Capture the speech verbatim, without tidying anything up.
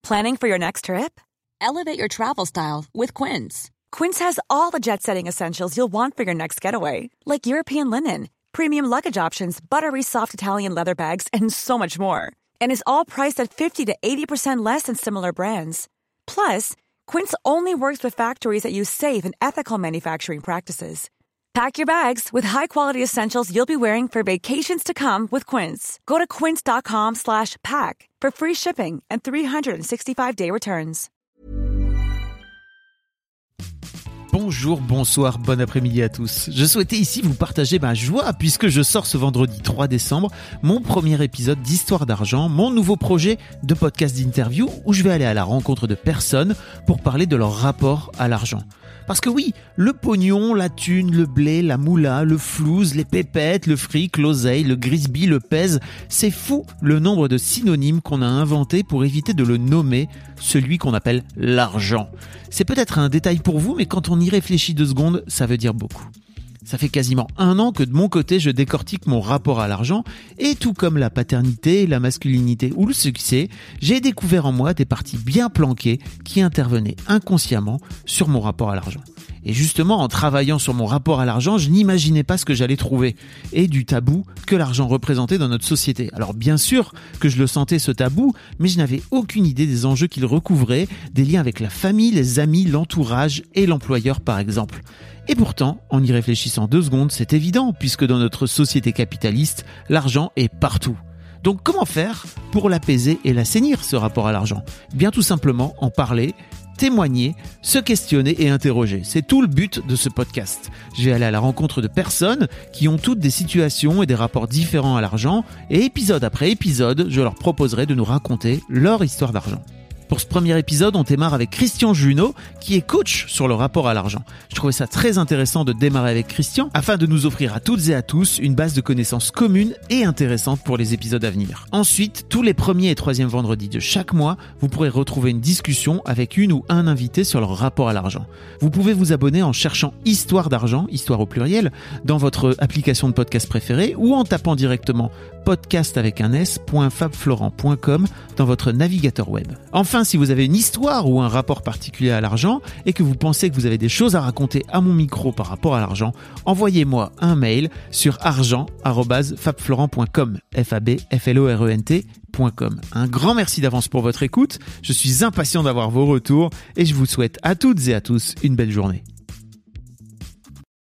Planning for your next trip? Elevate your travel style with Quince. Quince has all the jet-setting essentials you'll want for your next getaway, like European linen, premium luggage options, buttery soft Italian leather bags, and so much more. And is all priced at fifty to eighty percent less than similar brands. Plus, Quince only works with factories that use safe and ethical manufacturing practices. Pack your bags with high-quality essentials you'll be wearing for vacations to come with Quince. Go to quince.com slash pack for free shipping and three sixty-five day returns. Bonjour, bonsoir, bon après-midi à tous. Je souhaitais ici vous partager ma joie puisque je sors ce vendredi trois décembre mon premier épisode d'Histoire d'argent, mon nouveau projet de podcast d'interview où je vais aller à la rencontre de personnes pour parler de leur rapport à l'argent. Parce que oui, le pognon, la thune, le blé, la moula, le flouze, les pépettes, le fric, l'oseille, le grisby, le pèse, c'est fou le nombre de synonymes qu'on a inventés pour éviter de le nommer, celui qu'on appelle l'argent. C'est peut-être un détail pour vous, mais quand on y réfléchit deux secondes, ça veut dire beaucoup. Ça fait quasiment un an que de mon côté, je décortique mon rapport à l'argent et tout comme la paternité, la masculinité ou le succès, j'ai découvert en moi des parties bien planquées qui intervenaient inconsciemment sur mon rapport à l'argent. Et justement, en travaillant sur mon rapport à l'argent, je n'imaginais pas ce que j'allais trouver et du tabou que l'argent représentait dans notre société. Alors bien sûr que je le sentais ce tabou, mais je n'avais aucune idée des enjeux qu'il recouvrait, des liens avec la famille, les amis, l'entourage et l'employeur par exemple. Et pourtant, en y réfléchissant deux secondes, c'est évident puisque dans notre société capitaliste, l'argent est partout. Donc comment faire pour l'apaiser et l'assainir ce rapport à l'argent ? Bien tout simplement en parler, témoigner, se questionner et interroger. C'est tout le but de ce podcast. Je vais aller à la rencontre de personnes qui ont toutes des situations et des rapports différents à l'argent et épisode après épisode, je leur proposerai de nous raconter leur histoire d'argent. Pour ce premier épisode, on démarre avec Christian Junot, qui est coach sur le rapport à l'argent. Je trouvais ça très intéressant de démarrer avec Christian, afin de nous offrir à toutes et à tous une base de connaissances communes et intéressantes pour les épisodes à venir. Ensuite, tous les premiers et troisièmes vendredis de chaque mois, vous pourrez retrouver une discussion avec une ou un invité sur leur rapport à l'argent. Vous pouvez vous abonner en cherchant Histoire d'argent, histoire au pluriel, dans votre application de podcast préférée ou en tapant directement podcast avec un s.fabflorent point com dans votre navigateur web. Enfin, si vous avez une histoire ou un rapport particulier à l'argent et que vous pensez que vous avez des choses à raconter à mon micro par rapport à l'argent, envoyez-moi un mail sur argent arobase fabflorent point com, F A B F L O R E N T point com. Un grand merci d'avance pour votre écoute. Je suis impatient d'avoir vos retours et je vous souhaite à toutes et à tous une belle journée.